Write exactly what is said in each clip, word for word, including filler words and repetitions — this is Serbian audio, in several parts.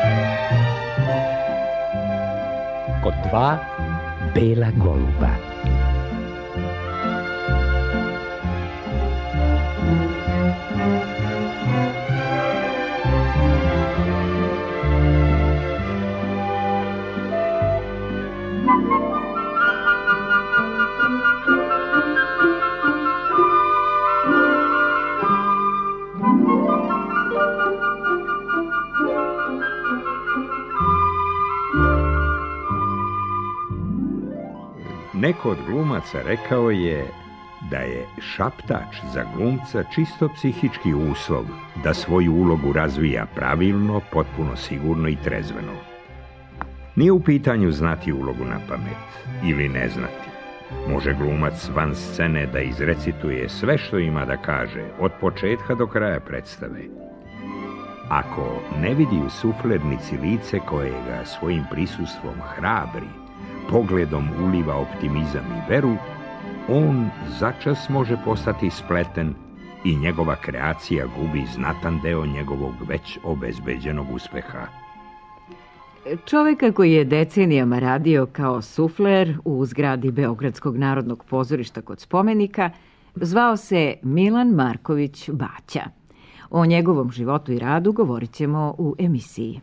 Kod dva bela goluba. Neko od glumaca rekao je da je šaptač za glumca čisto psihički uslov da svoju ulogu razvija pravilno, potpuno sigurno i trezveno. Nije u pitanju znati ulogu na pamet ili ne znati. Može glumac van scene da izrecituje sve što ima da kaže, od početka do kraja predstave. Ako ne vidi u suflernici lice koje ga svojim prisustvom hrabri, pogledom uliva optimizam i veru, on začas može postati spleten i njegova kreacija gubi znatan deo njegovog već obezbeđenog uspeha. Čoveka koji je decenijama radio kao sufler u zgradi Beogradskog narodnog pozorišta kod spomenika zvao se Milan Marković Baća. O njegovom životu i radu govorit ćemo u emisiji.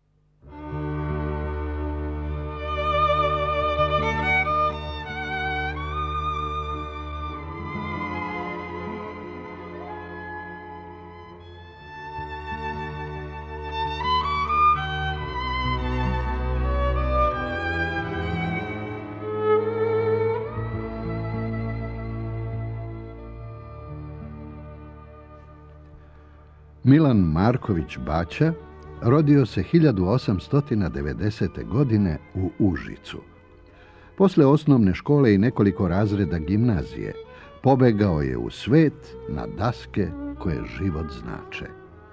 Milan Marković Baća rodio se hiljadu osamsto devedesete. godine u Užicu. Posle osnovne škole i nekoliko razreda gimnazije pobegao je u svet na daske koje život znače.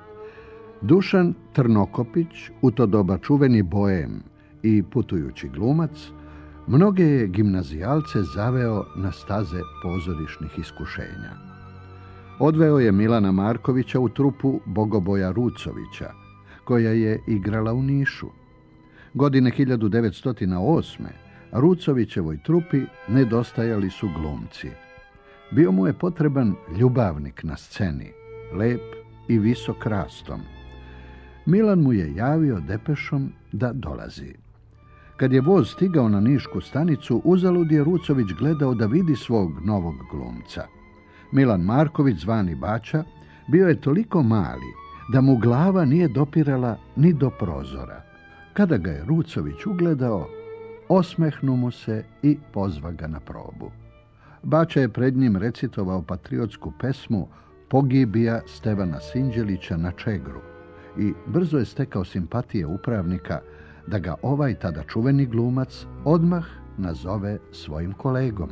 Dušan Trnokopić, u to doba čuveni boem i putujući glumac, mnoge je gimnazijalce zaveo na staze pozorišnih iskušenja. Odveo je Milana Markovića u trupu Bogoboja Rucovića, koja je igrala u Nišu. Godine hiljadu devetsto osme. Rucovićevoj trupi nedostajali su glumci. Bio mu je potreban ljubavnik na sceni, lep i visok rastom. Milan mu je javio depešom da dolazi. Kad je voz stigao na nišku stanicu, uzalud je Rucović gledao da vidi svog novog glumca. Milan Marković, zvani Baća, bio je toliko mali da mu glava nije dopirala ni do prozora. Kada ga je Rucović ugledao, osmehnu mu se i pozva ga na probu. Baća je pred njim recitovao patriotsku pesmu Pogibija Stevana Sinđelića na Čegru i brzo je stekao simpatije upravnika da ga ovaj tada čuveni glumac odmah nazove svojim kolegom.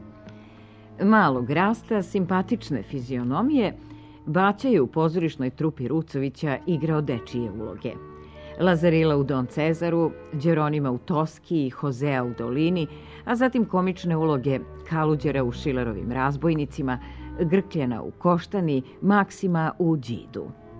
Malog rasta, simpatične fizionomije, Baća je u pozorišnoj trupi Rucovića igrao dečije uloge. Lazarila u Don Cezaru, Đeronima u Toski i Hozea u Dolini, a zatim komične uloge Kaluđera u Šilerovim razbojnicima, Grkljana u Koštani, Maksima u Đidu.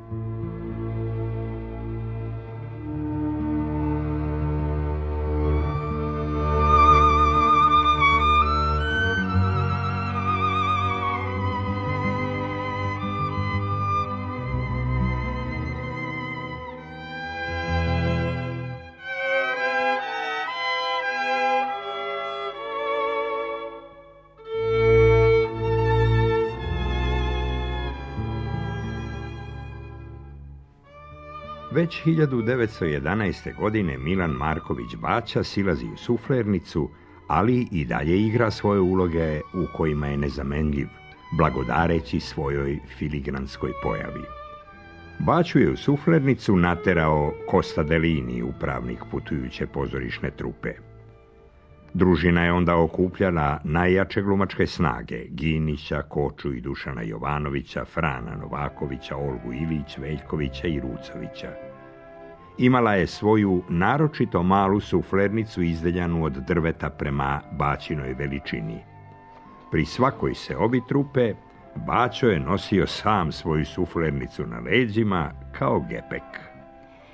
Već hiljadu devetsto jedanaeste. godine Milan Marković Baća silazi u suflernicu, ali i dalje igra svoje uloge u kojima je nezamenljiv, blagodareći svojoj filigranskoj pojavi. Baću je u suflernicu naterao Kosta Delini, upravnik putujuće pozorišne trupe. Družina je onda okupljala najjače glumačke snage, Ginića, Koču i Dušana Jovanovića, Frana Novakovića, Olgu Ilić, Veljkovića i Rucovića. Imala je svoju naročito malu suflernicu izdeljanu od drveta prema Baćinoj veličini. Pri svakoj seobi trupe Baćo je nosio sam svoju suflernicu na leđima kao gepek.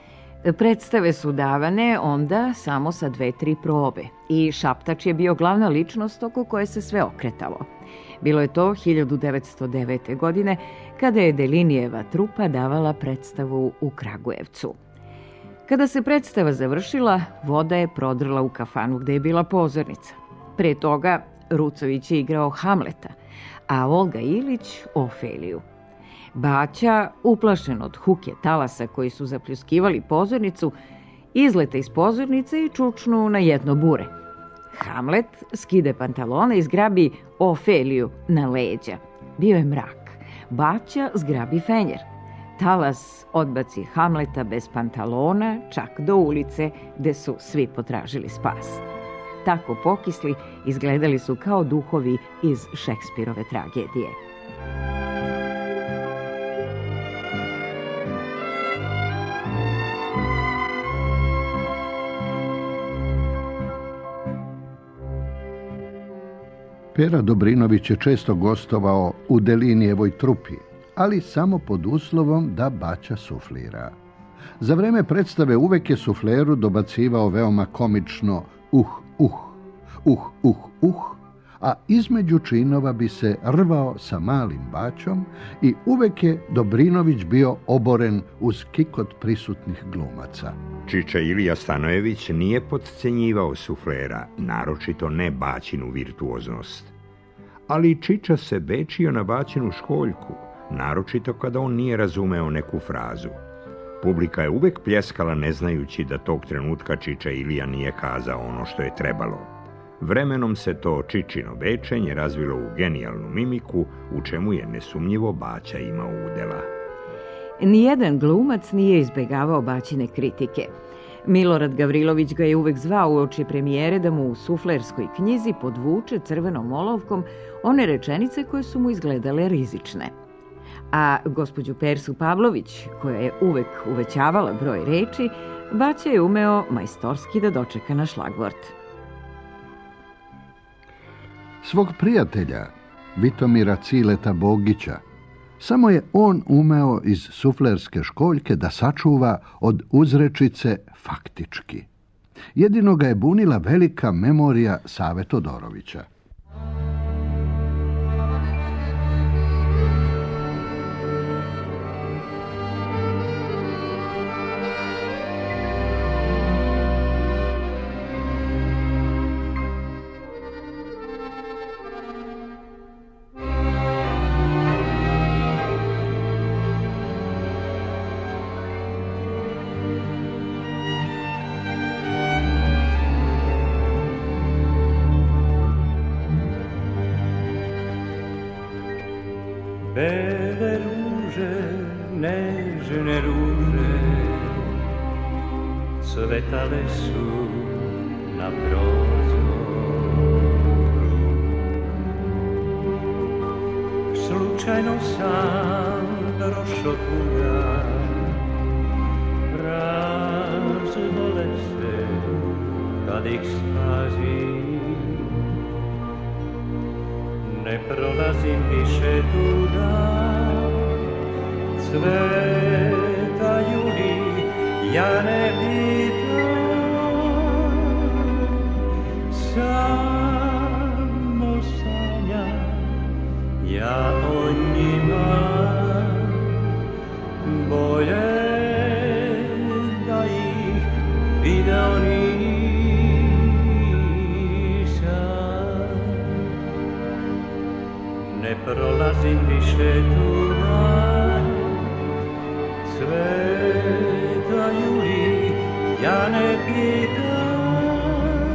Predstave su davane onda samo sa dve, tri probe i Šaptač je bio glavna ličnost oko koje se sve okretalo. Bilo je to hiljadu devetsto devete. godine kada je Delinijeva trupa davala predstavu u Kragujevcu. Kada se predstava završila, voda je prodrla u kafanu gde je bila pozornica. Pre toga Rucović je igrao Hamleta, a Olga Ilić Ofeliju. Baća, uplašen od huke talasa koji su zapljuskivali pozornicu, izlete iz pozornice i čučnu na jedno bure. Hamlet skide pantalone i zgrabi Ofeliju na leđa. Bio je mrak. Baća zgrabi fenjer. Talas odbaci Hamleta bez pantalona čak do ulice gde su svi potražili spas. Tako pokisli izgledali su kao duhovi iz Šekspirove tragedije. Pera Dobrinović je često gostovao u Delinijevoj trupi, ali samo pod uslovom da Baća suflira. Za vreme predstave uvek je sufleru dobacivao veoma komično uh, uh, uh, uh, uh, a između činova bi se rvao sa malim Baćom i uvek je Dobrinović bio oboren uz kikot prisutnih glumaca. Čiča Ilija Stanojević nije podcenjivao suflera, naročito ne Baćinu virtuoznost. Ali Čiča se bečio na Baćinu školjku, naročito kada on nije razumeo neku frazu. Publika je uvek pljeskala ne znajući da tog trenutka Čiča Ilija nije kazao ono što je trebalo. Vremenom se to Čičino bečenje razvilo u genijalnu mimiku, u čemu je nesumnjivo Baća imao udela. Nijedan glumac nije izbegavao Baćine kritike. Milorad Gavrilović ga je uvek zvao uoči premijere da mu u suflerskoj knjizi podvuče crvenom olovkom one rečenice koje su mu izgledale rizične. A gospođu Persu Pavlović, koja je uvek uvećavala broj reči, Baća je umeo majstorski da dočeka na šlagvort. Svog prijatelja, Vitomira Cileta Bogića, samo je on umeo iz suflerske školjke da sačuva od uzrečice faktički. Jedino ga je bunila velika memorija Save Todorovića. Bele ruže, nežne ruže, cvetale su na prozoru. Slučajno sam došao tuda, razdole se kad ih spazim. Ne prolazim više tuda, cvetaju li, ja ne pitam, samo sanjam, ja o njima, bolje da ih video nisam. Ne prolazim više tuda, cvetaju li, ja ne pitam,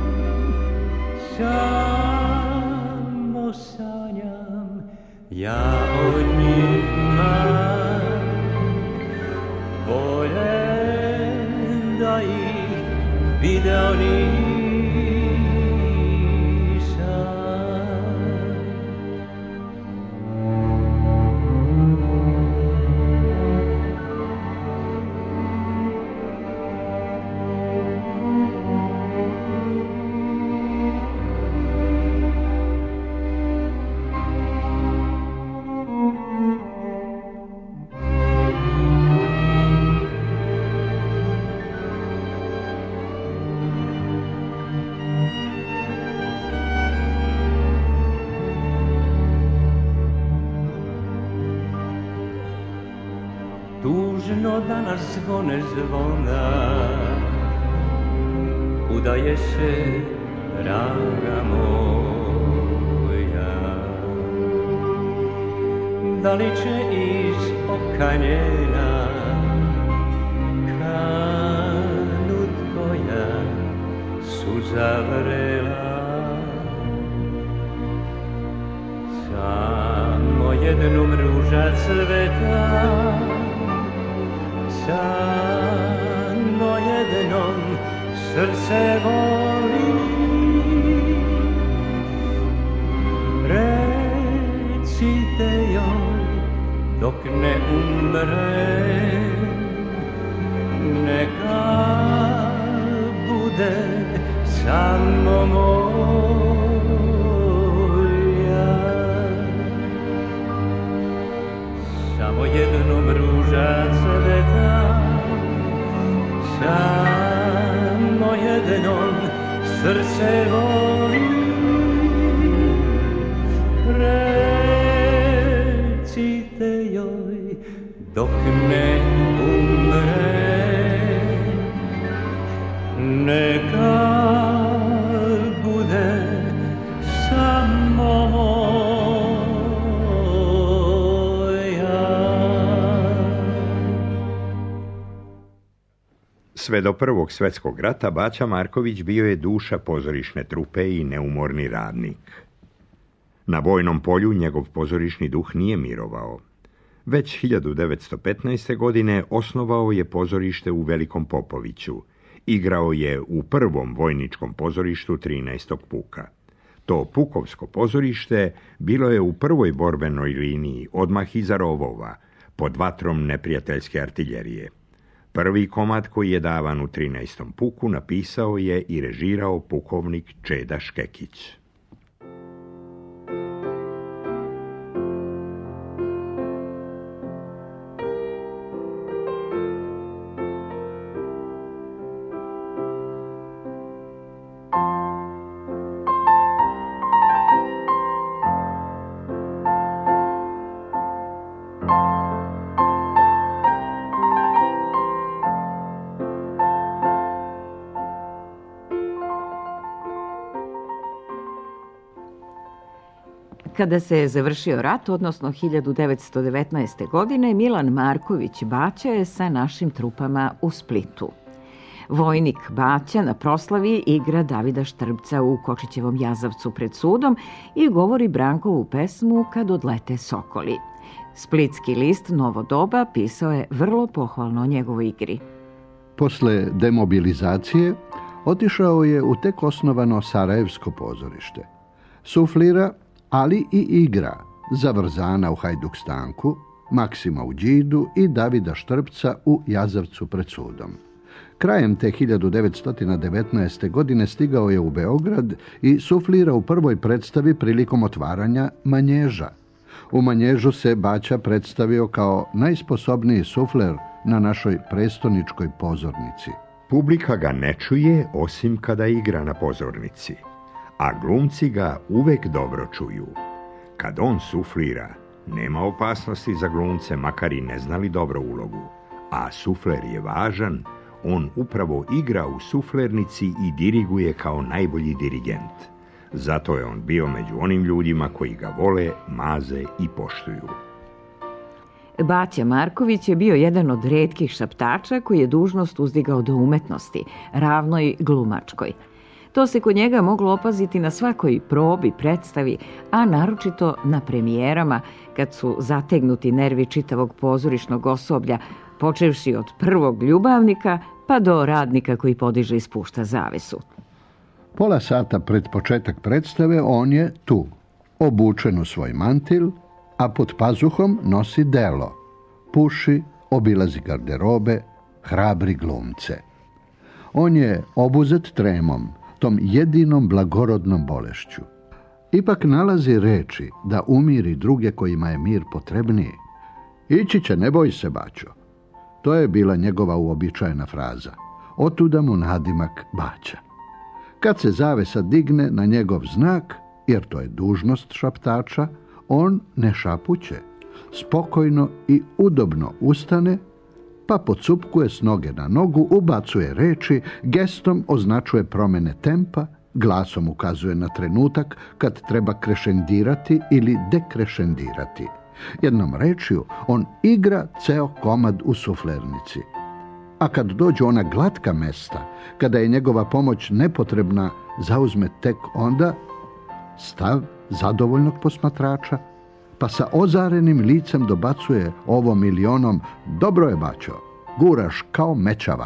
samo sanjam, ja o njima, bolje da ih video nisam. no danas zvone zvona, udaje se, draga moja. Da li će iz okanjena kanut koja suza vrela, samo jednom ruža cveta, samo jednom srce voli. Recite joj dok ne umre, neka bude samo moja. Samo jednom ruža cveta, samo jednom srce voli. Recite joj dok ne umre, neka bude samo moja. Sve do Prvog svjetskog rata Baća Marković bio je duša pozorišne trupe i neumorni radnik. Na vojnom polju njegov pozorišni duh nije mirovao. Već hiljadu devetsto petnaeste. godine osnovao je pozorište u Velikom Popoviću. Igrao je u prvom vojničkom pozorištu trinaestog puka. To pukovsko pozorište bilo je u prvoj borbenoj liniji, odmah iza rovova, pod vatrom neprijateljske artiljerije. Prvi komad koji je davan u trinaestom puku napisao je i režirao pukovnik Čeda Škekić. Kada se je završio rat, odnosno hiljadu devetsto devetnaeste. godine, Milan Marković Baća je sa našim trupama u Splitu. Vojnik Baća na proslavi igra Davida Štrbca u Kočićevom jazavcu pred sudom i govori Brankovu pesmu Kad odlete sokoli. Splitski list Novo doba pisao je vrlo pohvalno o njegovoj igri. Posle demobilizacije otišao je u tek osnovano Sarajevsko pozorište. Suflira, ali i igra za Vrzana u Hajdukstanku, Maksima u Đidu i Davida Štrbca u Jazavcu pred sudom. Krajem te hiljadu devetsto devetnaeste. godine stigao je u Beograd i suflira u prvoj predstavi prilikom otvaranja Manježa. U Manježu se Baća predstavio kao najsposobniji sufler na našoj prestoničkoj pozornici. Publika ga ne čuje osim kada igra na pozornici, a glumci ga uvek dobro čuju. Kad on suflira, nema opasnosti za glumce, makar i ne znali dobro ulogu, a sufler je važan, on upravo igra u suflernici i diriguje kao najbolji dirigent. Zato je on bio među onim ljudima koji ga vole, maze i poštuju. Baća Marković je bio jedan od retkih šaptača koji je dužnost uzdigao do umetnosti, ravnoj glumačkoj. To se kod njega moglo opaziti na svakoj probi, predstavi, a naročito na premijerama, kad su zategnuti nervi čitavog pozorišnog osoblja, počevši od prvog ljubavnika pa do radnika koji podiže i spušta zavesu. Pola sata pred početak predstave on je tu, obučen u svoj mantil, a pod pazuhom nosi delo, puši, obilazi garderobe, hrabri glumce. On je obuzet tremom, tom jedinom blagorodnom bolešću. Ipak nalazi reči da umiri druge kojima je mir potrebniji. Ići će, ne boj se, Baćo. To je bila njegova uobičajena fraza. Otuda mu nadimak Baća. Kad se zavesa digne na njegov znak, jer to je dužnost šaptača, on ne šapuće. Spokojno i udobno ustane pa pocupkuje s noge na nogu, ubacuje reči, gestom označuje promjene tempa, glasom ukazuje na trenutak kad treba krešendirati ili dekrešendirati. Jednom rečju, on igra ceo komad u suflernici. A kad dođu ona glatka mesta, kada je njegova pomoć nepotrebna, zauzme tek onda stav zadovoljnog posmatrača, pa sa ozarenim licem dobacuje ovom ili onom: dobro je, bačo, guraš kao mečava.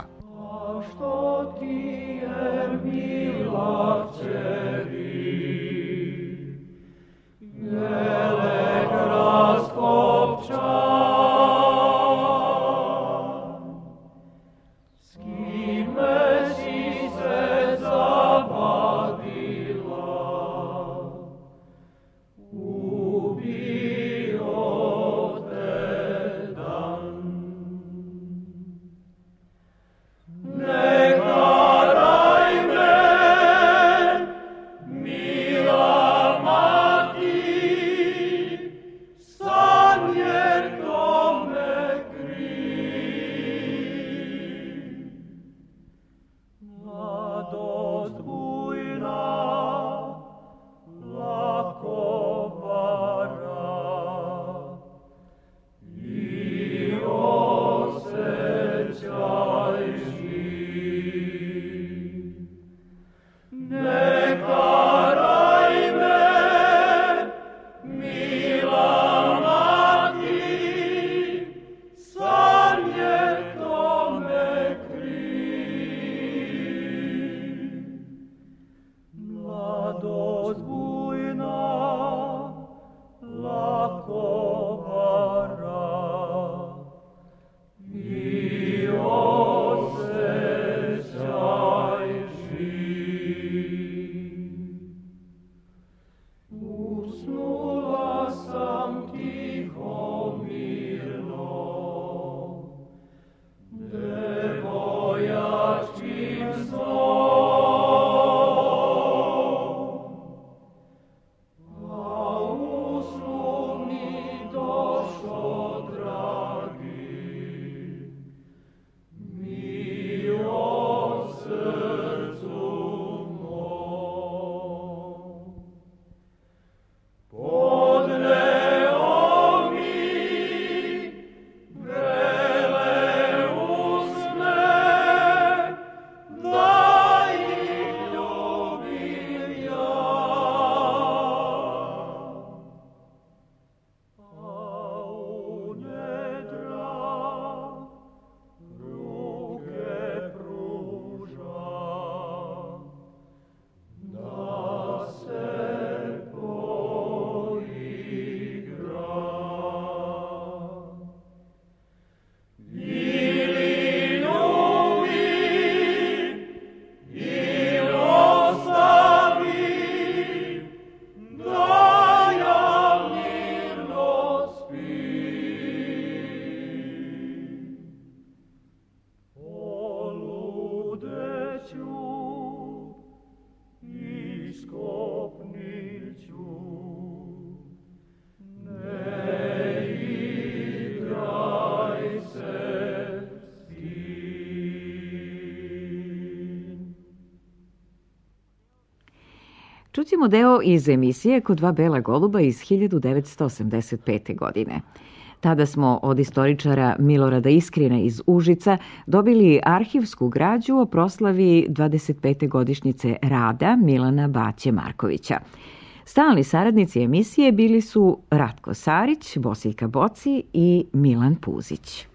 Čućemo deo iz emisije Kod dva bela goluba iz hiljadu devetsto osamdeset pete. godine. Tada smo od istoričara Milorada Iskrina iz Užica dobili arhivsku građu o proslavi dvadeset pete godišnjice rada Milana Baće Markovića. Stalni saradnici emisije bili su Ratko Sarić, Bosiljka Boci i Milan Puzić.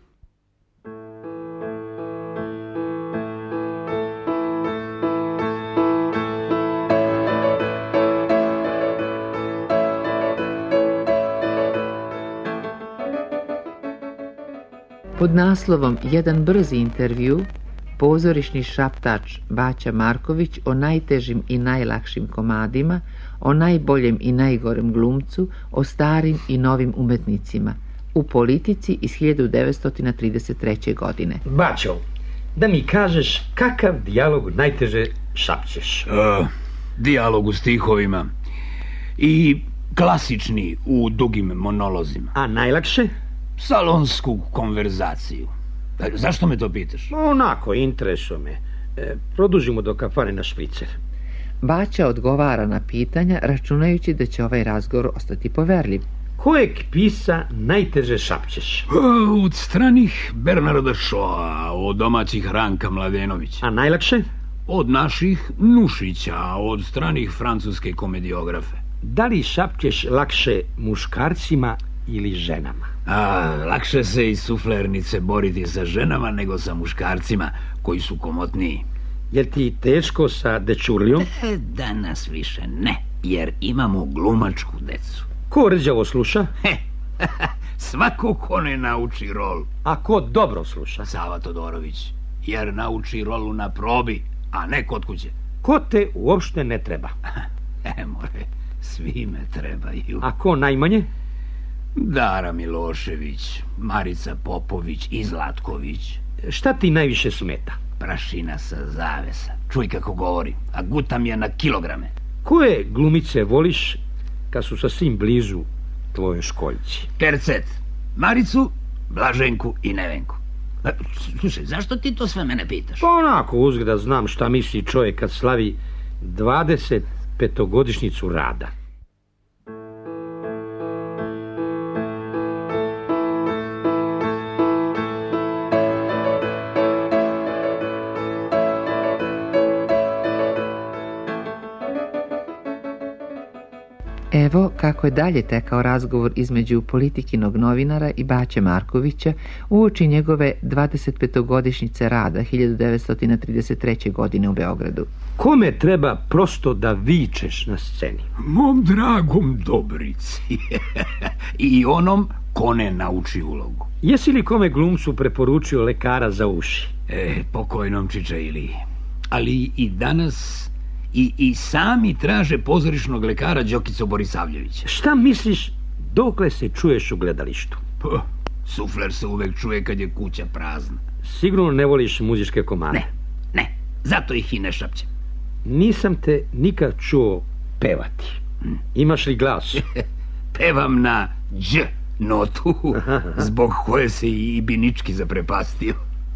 Pod naslovom Jedan brzi intervju, pozorišni šaptač Baća Marković o najtežim i najlakšim komadima, o najboljem i najgorem glumcu, o starim i novim umetnicima, u Politici iz hiljadu devetsto trideset treće. godine. Baćo, da mi kažeš kakav dijalog najteže šapćeš? Uh, dijalog u stihovima i klasični u dugim monolozima. A najlakše? Salonsku konverzaciju. Zašto me to pitaš? Onako, interesuje me. E, produžimo do kafane na špricer. Baća odgovara na pitanja, računajući da će ovaj razgovor ostati poverljiv. Kojeg pisa najteže šapćeš? Od stranih Bernarda Shawa, od domaćih Ranka Mladenovića. A najlakše? Od naših Nušića, a od stranih francuske komediografe. Da li šapćeš lakše muškarcima ili ženama? A, lakše se iz suflernice boriti sa ženama nego sa muškarcima koji su komotniji. Jel ti teško sa dečurlijom? E, danas više ne, jer imamo glumačku decu. Ko rđavo sluša? He, svako ko ne nauči rol. A ko dobro sluša? Sava Todorović, jer nauči rolu na probi, a ne kod kuće. Ko te uopšte ne treba? E, more, svi me trebaju. A ko najmanje? Dara Milošević, Marica Popović i Zlatković. Šta ti najviše smeta? Prašina sa zavesa. Čuj kako govori, a gutam je na kilograme. Koje glumice voliš kad su sasvim blizu tvojoj školjci? Tercet, Maricu, Blaženku i Nevenku. Slušaj, zašto ti to sve mene pitaš? Pa onako, uzgled da znam šta misli čovjek kad slavi dvadeset petogodišnjicu rada. Evo kako je dalje tekao razgovor između Politikinog novinara i Baće Markovića uoči njegove dvadesetpetogodišnjice rada hiljadu devetsto trideset treće. godine u Beogradu. Kome treba prosto da vičeš na sceni? Mom dragom Dobrici. I onom ko ne nauči ulogu. Jesi li kome glumcu preporučio lekara za uši? E, pokojnom Čiča Iliji. Ali i danas... I, I sami traže pozorišnog lekara Đokicu Borisavljevića. Šta misliš dokle se čuješ u gledalištu? Pa, sufler se uvek čuje kad je kuća prazna. Sigurno ne voliš muzičke komade? Ne, ne, zato ih i ne šapćem. Nisam te nikad čuo pevati. Hmm. Imaš li glas? Pevam na Đ notu, zbog koje se i Binički zaprepastio.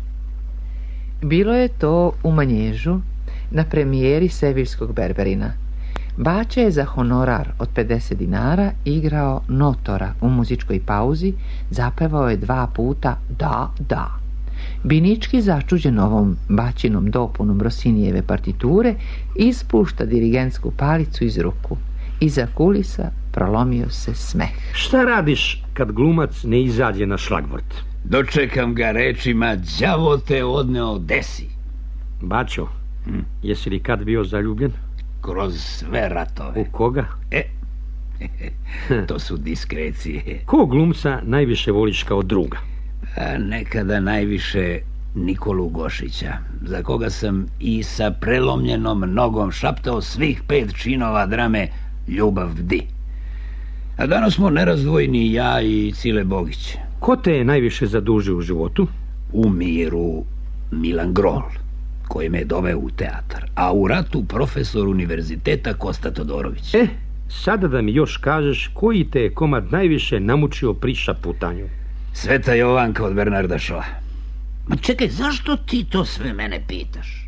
Bilo je to u Manježu, na premijeri Seviljskog Berberina. Baća je za honorar od pedeset dinara igrao Notora u muzičkoj pauzi, zapevao je dva puta da, da. Binički, začuđen ovom Baćinom dopunom Rosinijeve partiture, ispušta dirigentsku palicu iz ruku. Iza kulisa prolomio se smeh. Šta radiš kad glumac ne izađe na šlagvort? Dočekam ga rečima: đavo te odneo desi. Baćo, Hmm. jesi li kad bio zaljubljen? Kroz sve ratove. U koga? E, to su diskrecije. Ko glumca najviše voliš kao druga? A nekada najviše Nikolu Gošića, za koga sam i sa prelomljenom nogom šaptao svih pet činova drame Ljubav bdi. A danas smo nerazdvojni ja i Cile Bogić. Ko te je najviše zadužio u životu? U miru Milan Grol, koji me je doveo u teatar, a u ratu profesor univerziteta Kosta Todorović. E, sada da mi još kažeš koji te je komad najviše namučio pri šaputanju? Sveta Jovanka od Bernarda Shawa. Ma čekaj, zašto ti to sve mene pitaš?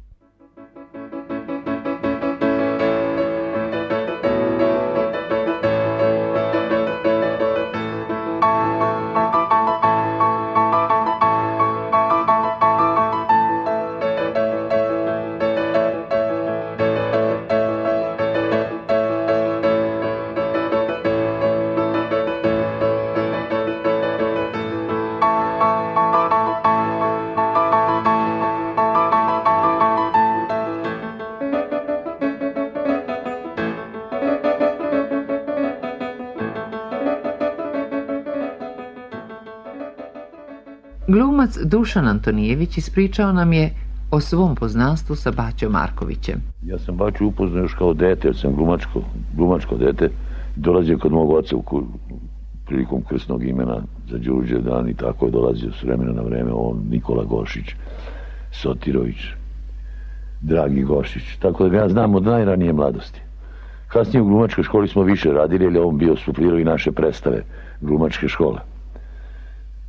Glumac Dušan Antonijević ispričao nam je o svom poznanstvu sa Baćom Markovićem. Ja sam Baću upoznao još kao dete, jer sam glumačko, glumačko dete. Dolazio kod mog oca u kur, prilikom krsnog imena za Đurđev dan i tako je dolazio s vremena na vreme on Nikola Gošić, Sotirović, Dragi Gošić. Tako da ga ja znam od najranije mladosti. Kasnije u glumačkoj školi smo više radili, jer je on bio suflirao i naše predstave glumačke škole.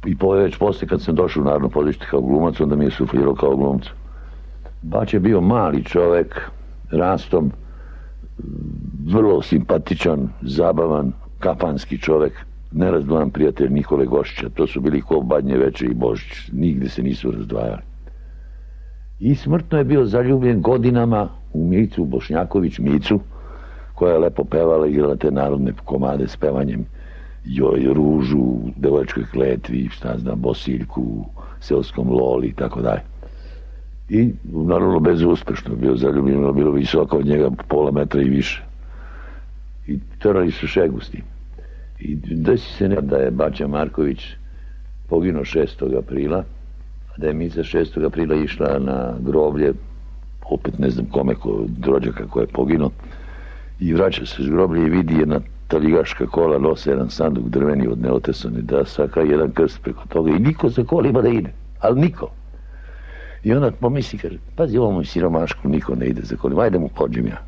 I po, već poslije kad sam došao u Narodno pozorište kao glumac, onda mi je suflirao kao glumcu. Bača je bio mali čovjek, rastom, vrlo simpatičan, zabavan, kafanski čovjek, nerazdvojan prijatelj Nikole Gošića. To su bili ko Badnje Veče i Božić, nigde se nisu razdvajali. I smrtno je bio zaljubljen godinama u Micu Bošnjaković, Micu, koja je lepo pevala i igrala te narodne komade s pevanjem Joj, Ružu, Devojačkoj kletvi, šta znam, Bosiljku, Seoskom Loli i tako dalje. I naravno bezuspešno bio zaljubljen, bilo visoko od njega pola metra i više. I terali su šegu s tim. I desi se ne da je Bača Marković poginuo šestog aprila, a da je Mica šestog aprila išla na groblje, opet ne znam kome, ko, rođaka ko je poginuo, i vraća se s groblje i vidi jedna taligaška kola, nose jedan sanduk drveni od neotesane, da saka jedan krst preko toga i niko za kolima da ide, ali niko. I onda pomisli, kaže, pazi, ovo moj siromašku, niko ne ide za kolima, ajde mu pođem ja.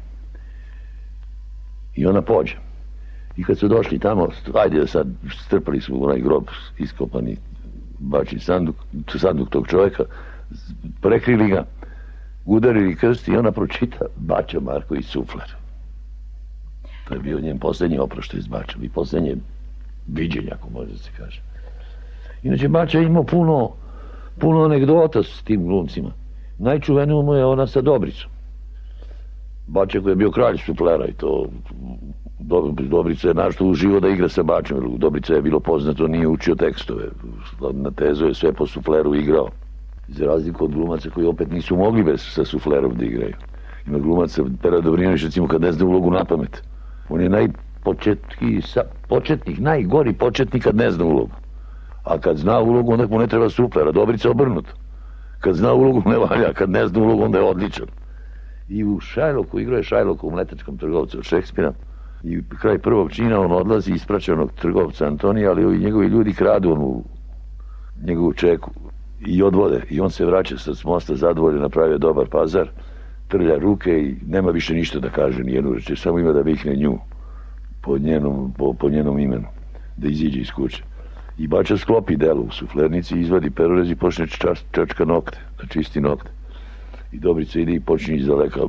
I ona pođe. I kad su došli tamo, ajde da sad strpali su onaj grob iskopani Bačin sanduk, sanduk tog čovjeka, prekrili ga, udarili krst i ona pročita Bača Marković Sufler. To je bio njen posljednji oproštaj iz Bača i posljednje viđenje, ako može da se kaže. Inače, Bača je imao puno, puno anegdota s tim glumcima. Najčuveniju mu je ona sa Dobricom. Bača koji je bio kralj suflera i to Dobrica je našto uživo da igra sa Bačom. Dobrica je bilo poznato, nije učio tekstove. Na tezu je sve po sufleru igrao. Za razliku od glumaca koji opet nisu mogli bez sa suflerom da igraju. Ima glumaca, Pera Dobrinović, recimo, kad ne zna ulogu na pamet. On je najpočetki, početnik, najgori početnik kad ne zna ulogu. A kad zna ulogu, onda mu ne treba suflera. Dobrica obrnuto. Kad zna ulogu, ne valja. Kad ne zna ulogu, onda je odličan. I u Šajloku, igrao je Šajloku u Mletačkom trgovcu od Šekspira. I kraj prvog čina on odlazi ispraćenog trgovca Antonija, ali ovi njegovi ljudi kradu onu njegovu čeku i odvode. I on se vraća sa mosta zadovoljen, napravio dobar pazar, trlja ruke i nema više ništa da kaže, nijednu reče, samo ima da vikne nju po njenom, po, po njenom imenu, da iziđe iz kuće. I Bača sklopi delo u suflernici, izvadi perorez i počne čas, čačka nokte, da čisti nokte. I Dobrica ide i počne izdaleka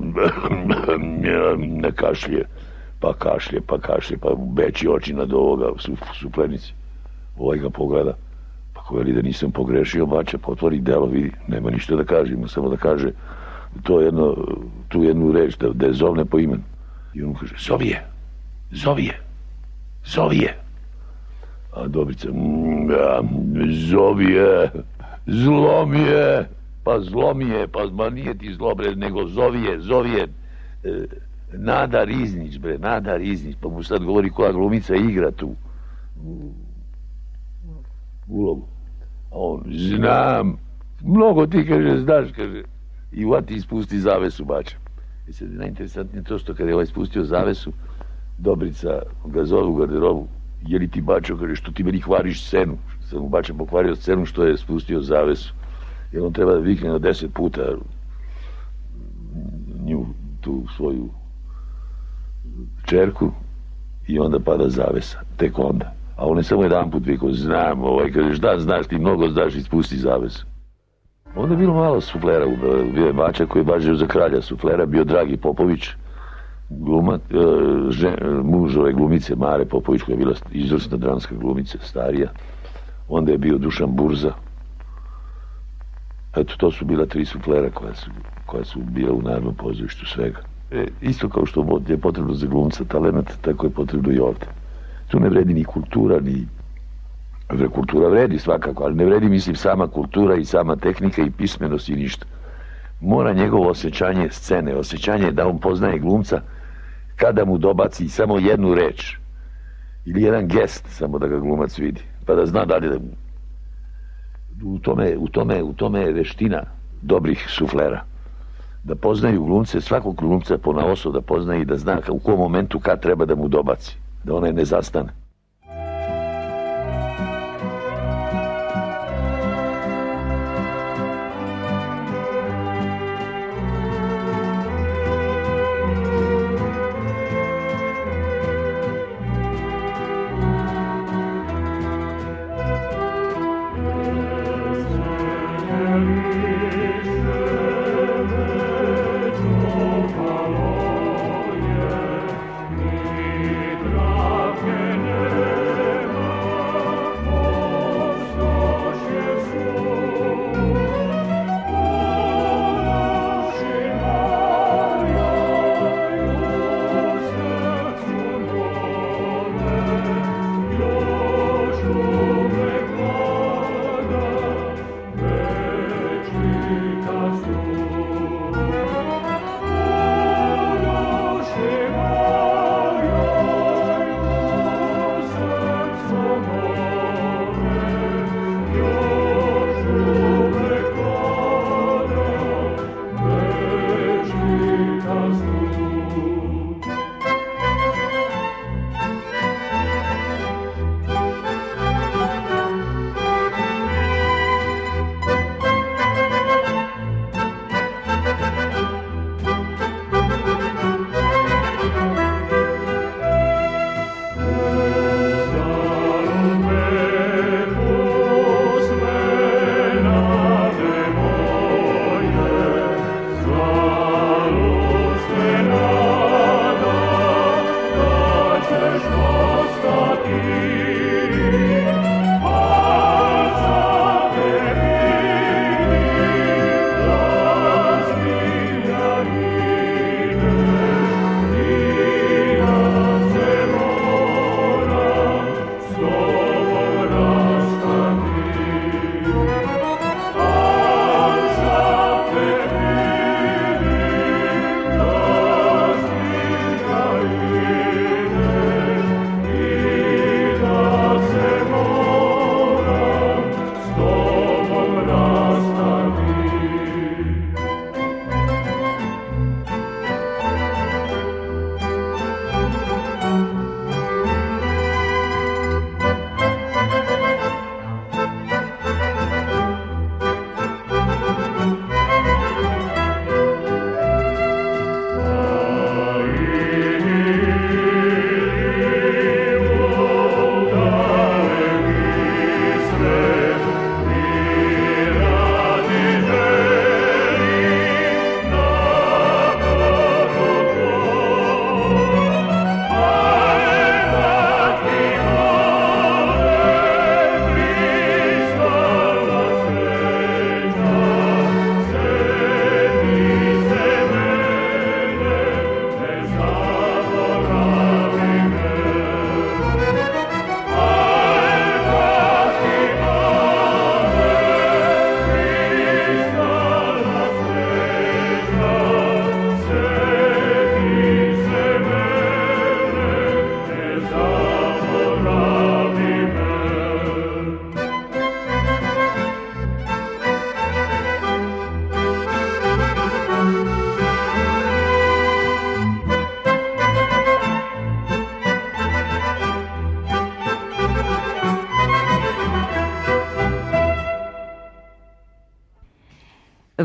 ne kašlje, pa kašlje, pa kašlje, pa beči oči nad ovoga u suflernici. Ovaj ga pogleda, pa ko veli da nisam pogrešio, Bača potvori delo, vidi, nema ništa da kaže, ima samo da kaže to jedno, tu jednu reč, da, da je zovne po imenu. I on kaže, zovi je, zovi je, zovi je. A Dobrica, ja, zovi je, zlom je, pa zlom je, pa ma nije ti zlo, bre, nego zovi je, zovi je, e, Nada Riznić, bre, Nada Riznić, pa mu sad govori koja glumica igra tu ulogu. A on, znam, mnogo ti, kaže, znaš, kaže, i uvati ispusti zavesu Bača. I sad je najinteresantnije to što kada je ovaj spustio zavesu, Dobrica ga zove u garderobu, je li ti Bačo, kaže, što ti meni hvariš scenu, što sam mu Bača pokvario scenu što je spustio zavesu, jer on treba da vikne na deset puta nju, tu svoju čerku, i onda pada zavesa, tek onda. A on je samo jedan put vikao, znam, ovaj, kaže, šta znaš, ti mnogo znaš i spusti zavesu. Onda je bilo malo suflera u Beogradu. Bio je Bača koji je bažio za kralja suflera, bio Dragi Popović, glumat, uh, žen, muž ove glumice Mare Popović, koja je bila izvrsna dramska glumica, starija. Onda je bio Dušan Burza. Eto, to su bila tri suflera koja su, koja su bila u Narodnom pozorištu svega. E, isto kao što je potrebno za glumca talent, tako je potrebno i ovde. Tu ne vredi ni kultura, ni... Kultura vredi svakako, ali ne vredi, mislim, sama kultura i sama tehnika i pismenost i ništa. Mora njegovo osjećanje scene, osjećanje da on poznaje glumca kada mu dobaci samo jednu reč ili jedan gest, samo da ga glumac vidi, pa da zna dalje da mu... U tome, u tome, u tome je veština dobrih suflera. Da poznaju glumce, svakog glumca ponaosob da poznaje i da zna u kom momentu kad treba da mu dobaci, da onaj ne zastane.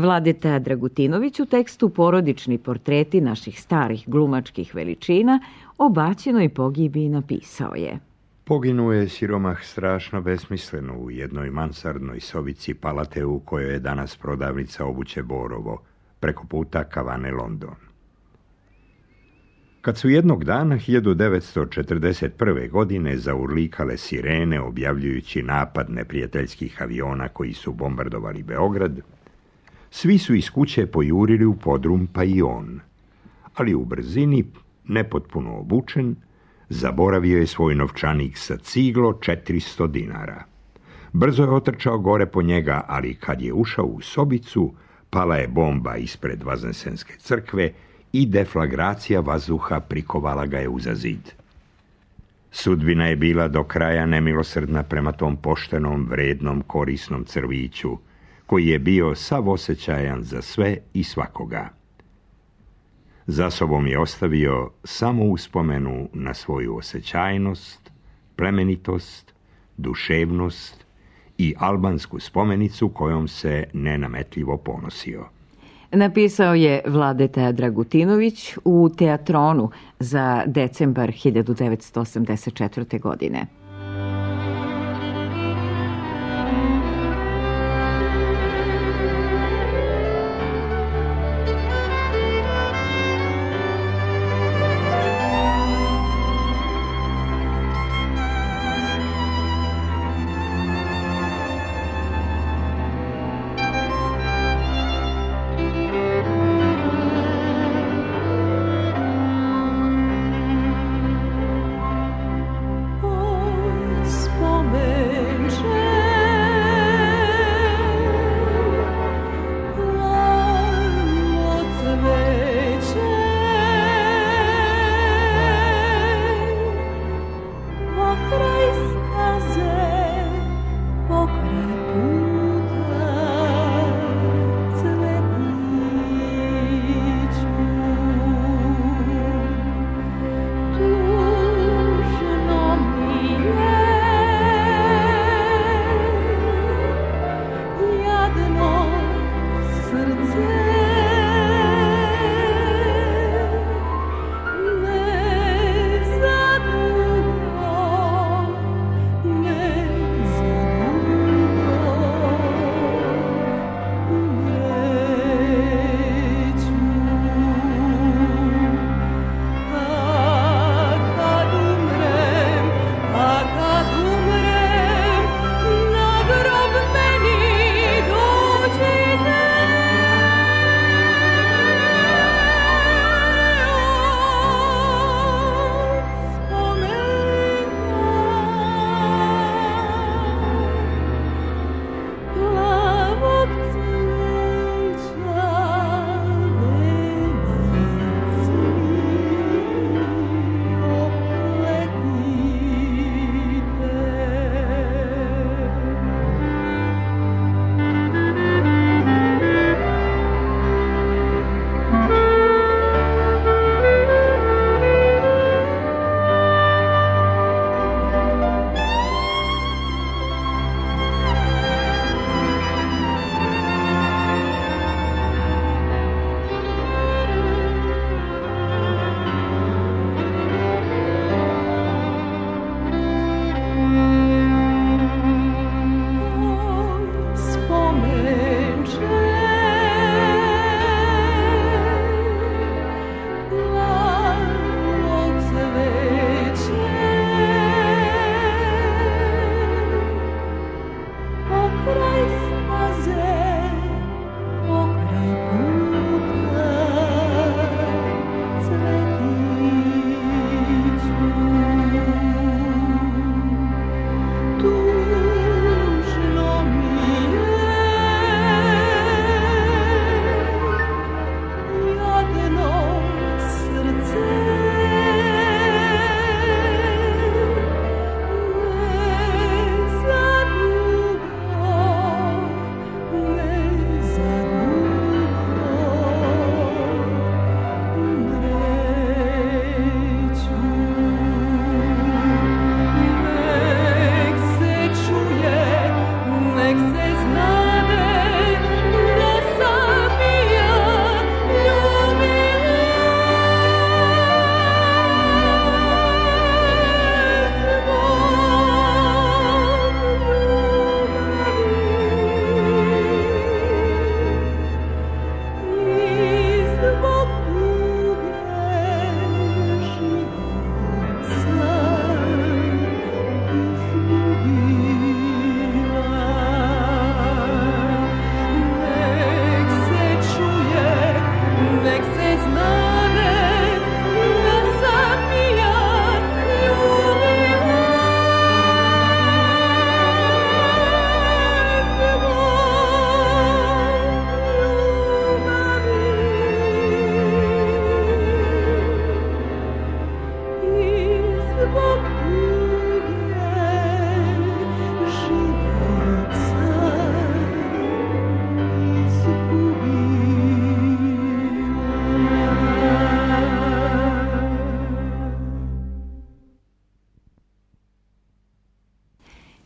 Vladeta Dragutinović u tekstu Porodični portreti naših starih glumačkih veličina o Baćinoj pogibiji napisao je: Poginuo je siromah strašno besmisleno u jednoj mansardnoj sobici palate u kojoj je danas prodavnica obuće Borovo, preko puta kavane London. Kad su jednog dana hiljadu devetsto četrdeset prve. godine zaurlikale sirene objavljujući napad neprijateljskih aviona koji su bombardovali Beograd, svi su iz kuće pojurili u podrum, pa i on. Ali u brzini, nepotpuno obučen, zaboravio je svoj novčanik sa ciglo četiristo dinara. Brzo je otrčao gore po njega, ali kad je ušao u sobicu, pala je bomba ispred Vaznesenske crkve i deflagracija vazduha prikovala ga je uza zid. Sudbina je bila do kraja nemilosrdna prema tom poštenom, vrednom, korisnom crviću, koji je bio sav osjećajan za sve i svakoga. Za sobom je ostavio samo uspomenu na svoju osjećajnost, plemenitost, duševnost i albansku spomenicu kojom se nenametljivo ponosio. Napisao je Vladeta Dragutinović u Teatronu za decembar hiljadu devetsto osamdeset četvrte. godine. Oh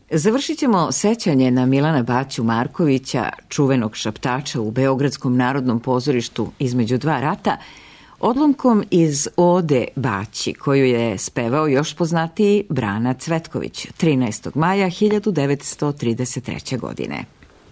Završit ćemo sećanje na Milana Baću Markovića, čuvenog šaptača u Beogradskom narodnom pozorištu između dva rata, odlomkom iz Ode Baći, koju je spevao još poznatiji Brana Cvetković, trinaestog maja hiljadu devetsto trideset treće. godine.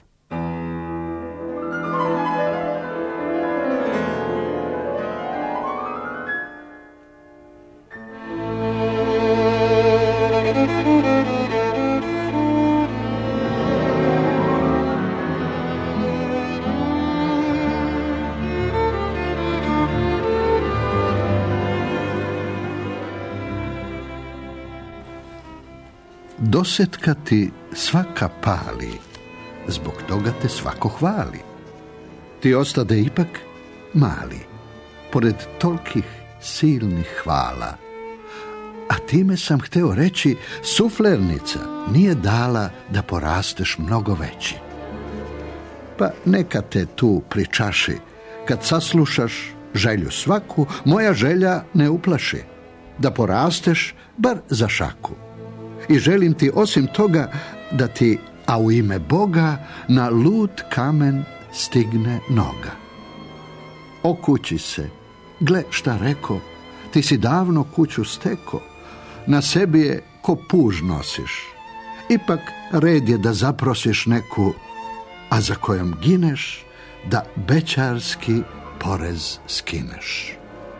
Dosetka ti svaka pali, zbog toga te svako hvali. Ti ostade ipak mali, pored tolkih silnih hvala. A time sam hteo reći, suflernica nije dala da porasteš mnogo veći. Pa neka te tu pričaši, kad saslušaš želju svaku, moja želja ne uplaši, da porasteš bar za šaku. I želim ti osim toga da ti, a u ime Boga, na lud kamen stigne noga. Okući se, gle šta reko, ti si davno kuću steko, na sebi je ko puž nosiš. Ipak red je da zaprosiš neku, a za kojom gineš, da bećarski porez skineš.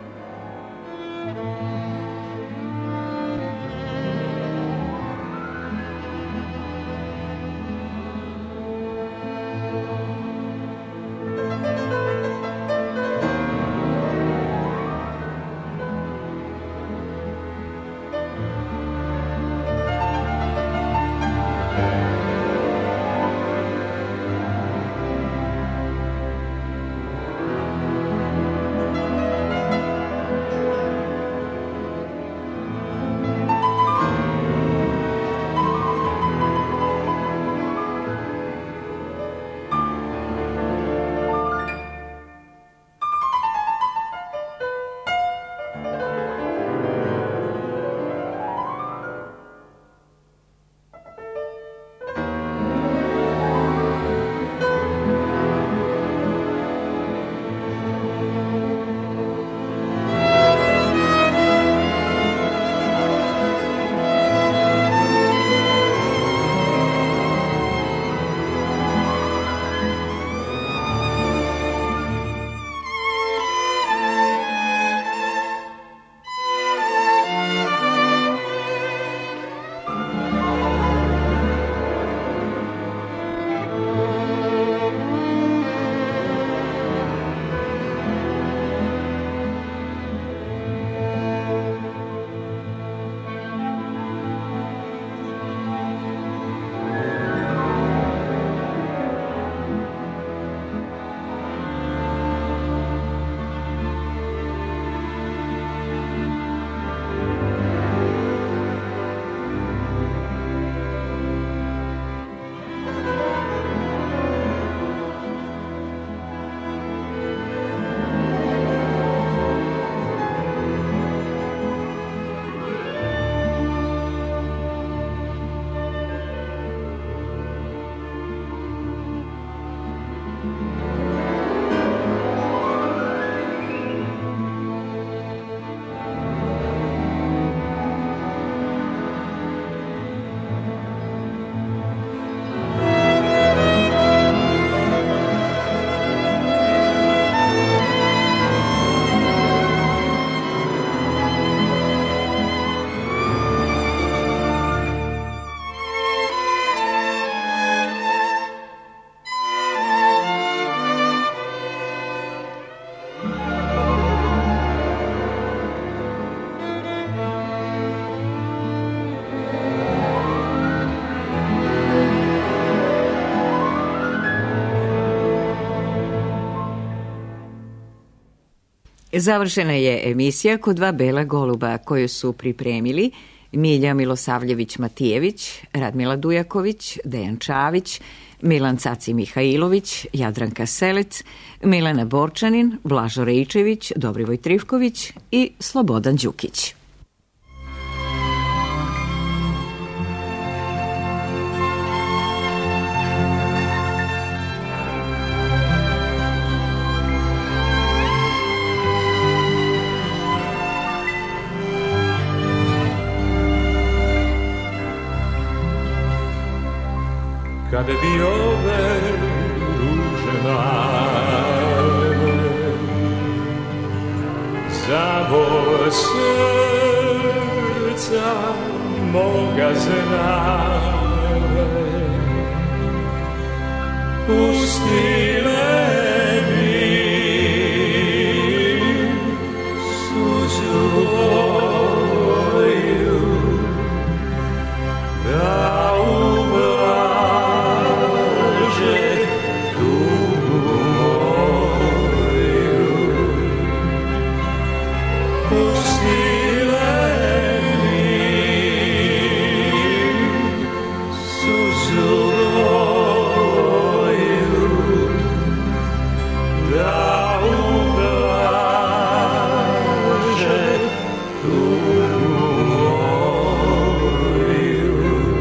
Završena je emisija Kod dva bela goluba, koju su pripremili Milja Milosavljević-Matijević, Radmila Dujaković, Dejan Čavić, Milan Caci Mihajlović, Jadranka Selec, Milana Borčanin, Blažo Rejčević, Dobrivoj Trifković i Slobodan Đukić. kad bi ove ruže male za bol srca moga znale pustile bi suzu moju da ublaže tugu moju pustile bi suzu moju da ublaže tugu moju.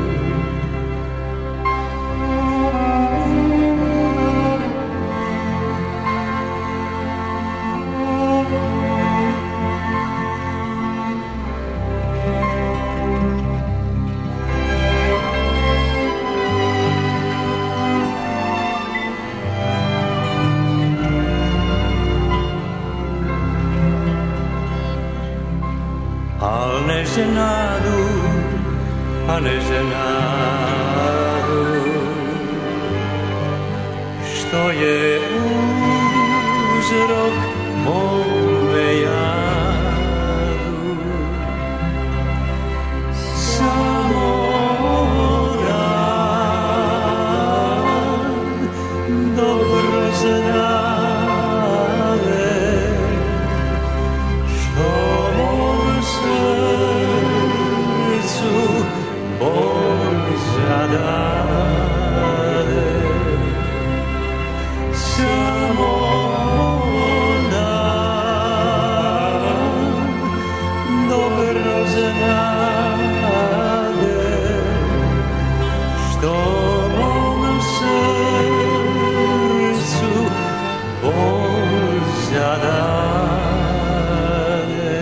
Al ne znadu, a ne znadu što je uzrok mome jadu. Samo nam dobro znade što mom srcu bol zadade. Samo nam dobro znade što mom srcu bol zadade.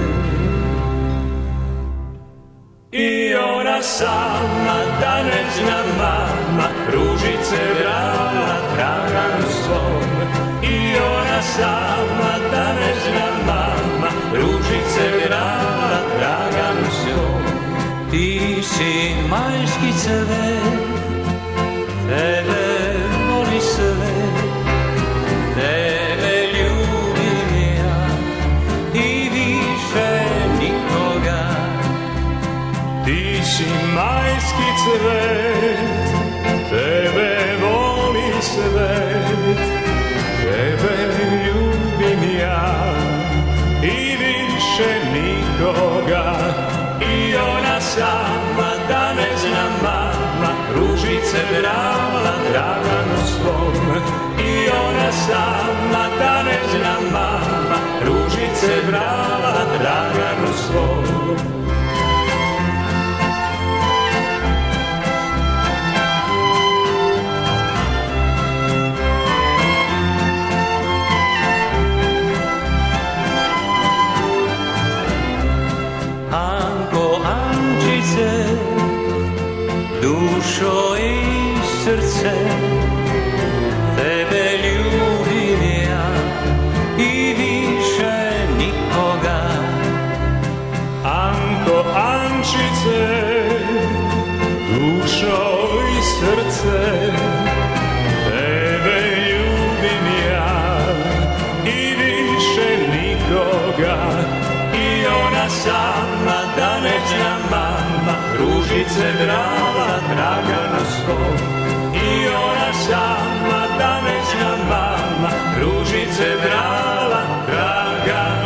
I ona sama da ne zna mama ružice brala Draganu svom. I ona sama da ne zna mama ružice brala Draganu svom. Ti si majski cvet, tebe voli svet, tebe ljubim ja i više nikoga. Ti si majski cvet, tebe voli svet, tebe ljubim ja i više nikoga. I ona sama da ne zna mama ružice brala Draganu svom. I ona sama da ne zna mama ružice brala Draganu svom. Anko, Ančice, dušo i srce, tebe ljubim ja i više nikoga. Anko, Ančice, dušo i srce, tebe ljubim ja i više nikoga. I ona sama da ne zna mama ružice brala Draganu svom. I ona sama da ne zna mama ružice brala Draganu